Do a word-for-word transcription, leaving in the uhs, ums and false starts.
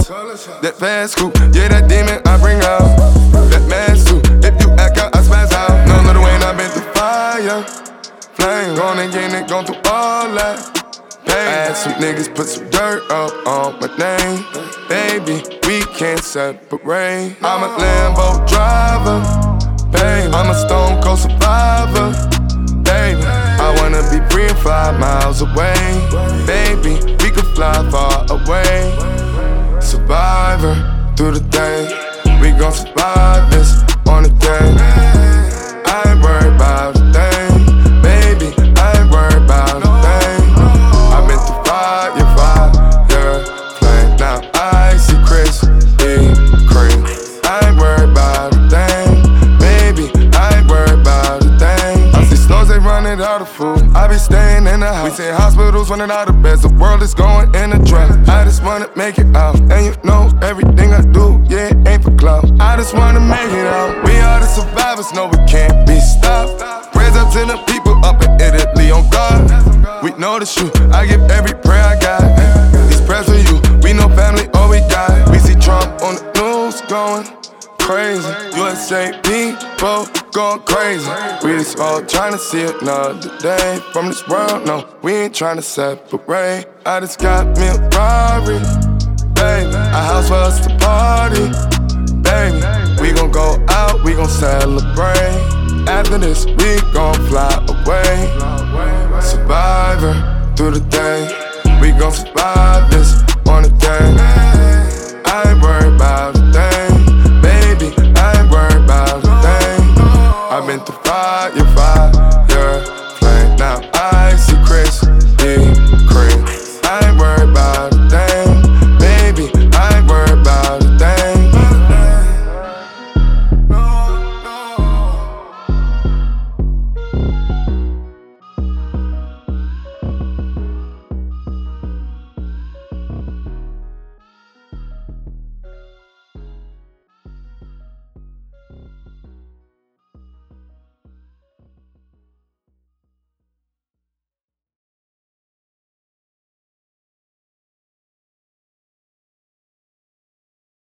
shots. That fast coupe, yeah, that demon I bring out. That man suit, if you act out, I spaz out. No little Wayne, I been through fire. Flame, gone and getting it, gone through all that. Pain. I had some niggas put some dirt up on my name. Baby, we can't separate. I'm a Lambo driver. Baby, I'm a stone cold survivor. Baby, I wanna be free and fly miles away. Baby, we could fly far away. Survivor through the day. We gon' survive this on the day. I ain't worried about a thing. Baby, I ain't worried about a thing. I've been through fire, fire, flame. Now I see Chris E. Cream. I ain't worried about a thing. Baby, I ain't worried about a thing. I see snows, they running out of food. I be staying in the house. We see hospitals running out of beds. The world is going in a drought. I just wanna make it out. And you know everything I do, yeah, it ain't for clout. I just wanna make it out. We are the survivors, no, we can't be stopped. Prayers up to the people up in Italy on God. We know the truth, I give every prayer I got. These prayers for you, we know family, all we got. We see Trump on the news going crazy. U S A people going crazy. We just all trying to see another day from this world. No, we ain't trying to separate. I just got me a Rari, baby, a house for us to party, baby. We gon' go out, we gon' celebrate. After this, we gon' fly away. Survivor through the day. We gon' survive this on the day.